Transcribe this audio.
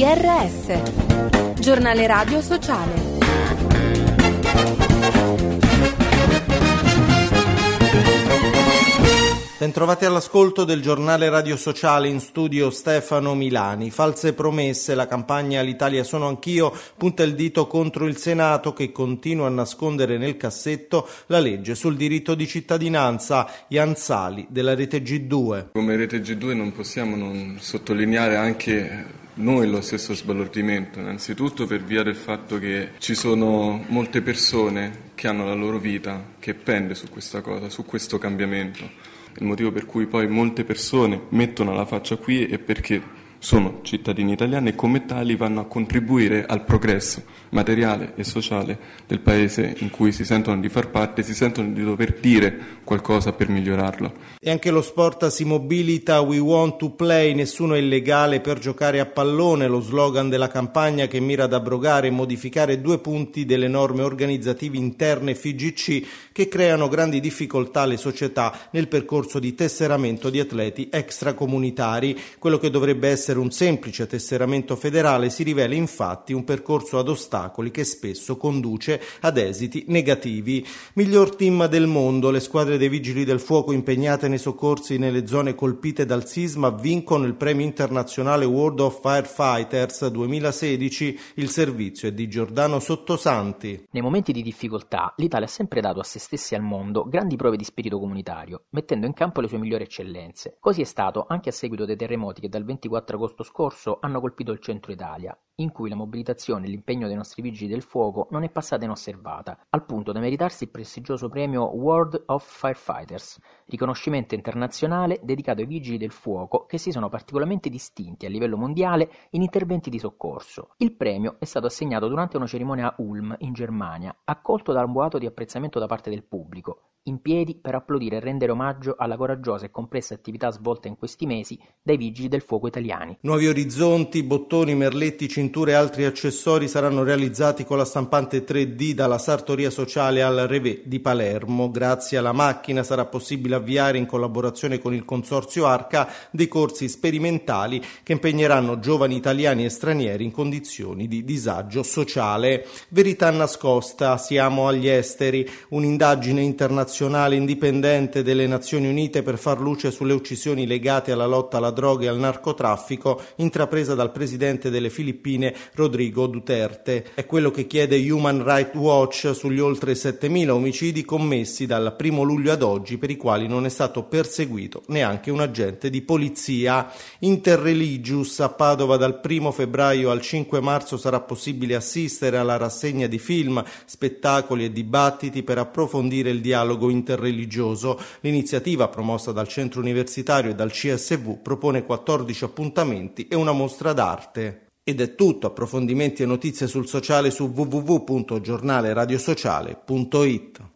GRS, giornale radio sociale. Bentrovati all'ascolto del giornale radio sociale, in studio Stefano Milani. False promesse, la campagna L'Italia sono anch'io punta il dito contro il Senato che continua a nascondere nel cassetto la legge sul diritto di cittadinanza. Ian Sali della Rete G2. Come Rete G2 non possiamo non sottolineare anche noi lo stesso sbalordimento, innanzitutto per via del fatto che ci sono molte persone che hanno la loro vita che pende su questa cosa, su questo cambiamento. Il motivo per cui poi molte persone mettono la faccia qui è perché sono cittadini italiani e come tali vanno a contribuire al progresso materiale e sociale del paese in cui si sentono di far parte, si sentono di dover dire qualcosa per migliorarlo. E anche lo sport si mobilita, we want to play, nessuno è illegale per giocare a pallone, lo slogan della campagna che mira ad abrogare e modificare 2 punti delle norme organizzative interne FIGC che creano grandi difficoltà alle società nel percorso di tesseramento di atleti extracomunitari. Quello che dovrebbe essere un semplice tesseramento federale si rivela infatti un percorso ad ostacoli che spesso conduce ad esiti negativi. Miglior team del mondo, le squadre dei Vigili del Fuoco impegnate nei soccorsi nelle zone colpite dal sisma vincono il premio internazionale World of Firefighters 2016. Il servizio è di Giordano Sottosanti. Nei momenti di difficoltà l'Italia ha sempre dato a se stessi e al mondo grandi prove di spirito comunitario, mettendo in campo le sue migliori eccellenze. Così è stato anche a seguito dei terremoti che dal 24 agosto scorso hanno colpito il centro Italia, in cui la mobilitazione e l'impegno dei nostri vigili del fuoco non è passata inosservata, al punto da meritarsi il prestigioso premio World of Firefighters, riconoscimento internazionale dedicato ai vigili del fuoco che si sono particolarmente distinti a livello mondiale in interventi di soccorso. Il premio è stato assegnato durante una cerimonia a Ulm, in Germania, accolto da un boato di apprezzamento da parte del pubblico, in piedi per applaudire e rendere omaggio alla coraggiosa e complessa attività svolta in questi mesi dai vigili del fuoco italiani. Nuovi orizzonti, bottoni, merletti, cinture e altri accessori saranno realizzati con la stampante 3D dalla Sartoria Sociale al Revé di Palermo. Grazie alla macchina sarà possibile avviare, in collaborazione con il Consorzio Arca, dei corsi sperimentali che impegneranno giovani italiani e stranieri in condizioni di disagio sociale. Verità nascosta, siamo agli esteri, un'indagine internazionale indipendente delle Nazioni Unite per far luce sulle uccisioni legate alla lotta alla droga e al narcotraffico intrapresa dal presidente delle Filippine Rodrigo Duterte. È quello che chiede Human Rights Watch sugli oltre 7.000 omicidi commessi dal 1 luglio ad oggi per i quali non è stato perseguito neanche un agente di polizia. Interreligious, a Padova dal 1 febbraio al 5 marzo sarà possibile assistere alla rassegna di film, spettacoli e dibattiti per approfondire il dialogo interreligioso. L'iniziativa, promossa dal centro universitario e dal CSV, propone 14 appuntamenti e una mostra d'arte. Ed è tutto. Approfondimenti e notizie sul sociale su www.giornaleradiosociale.it.